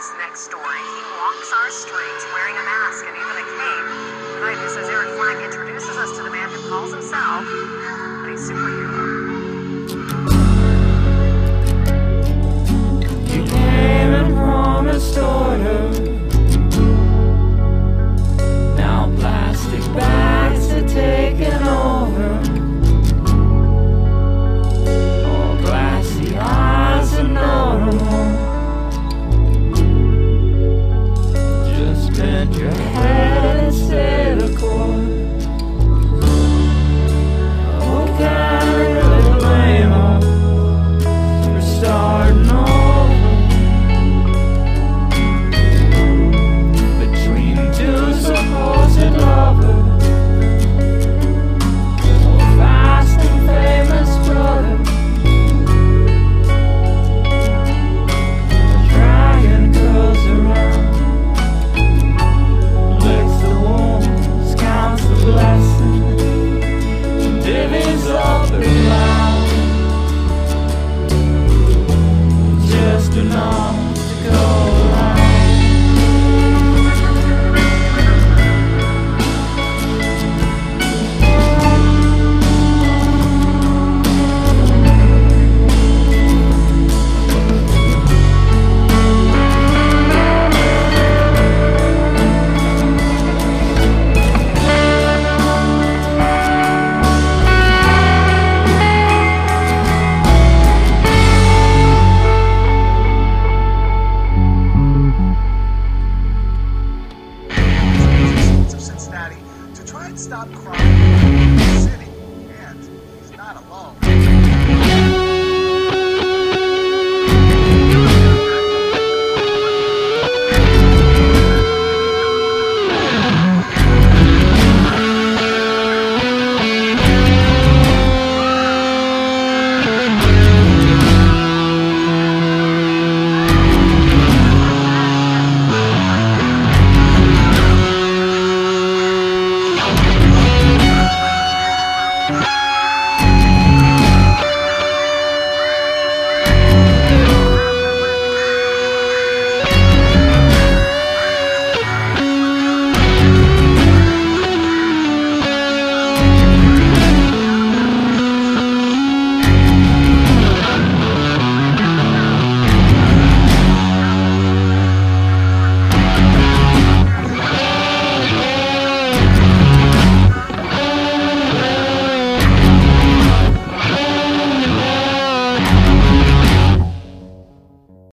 this next story. He walks our streets wearing a mask and even a cape. Tonight, this is Eric Flack introduces us to the man who calls himself a superhero. You came and promised order. Now plastic bags are taking over. All glassy eyes are normal. Just bend your head and stay the course. Oh, can't really blame her for starting over. Between two supposed lovers, oh, fast and famous brother. The dragon curls around, licks the wounds, counts the blessings, and divvies up the ground. Just enough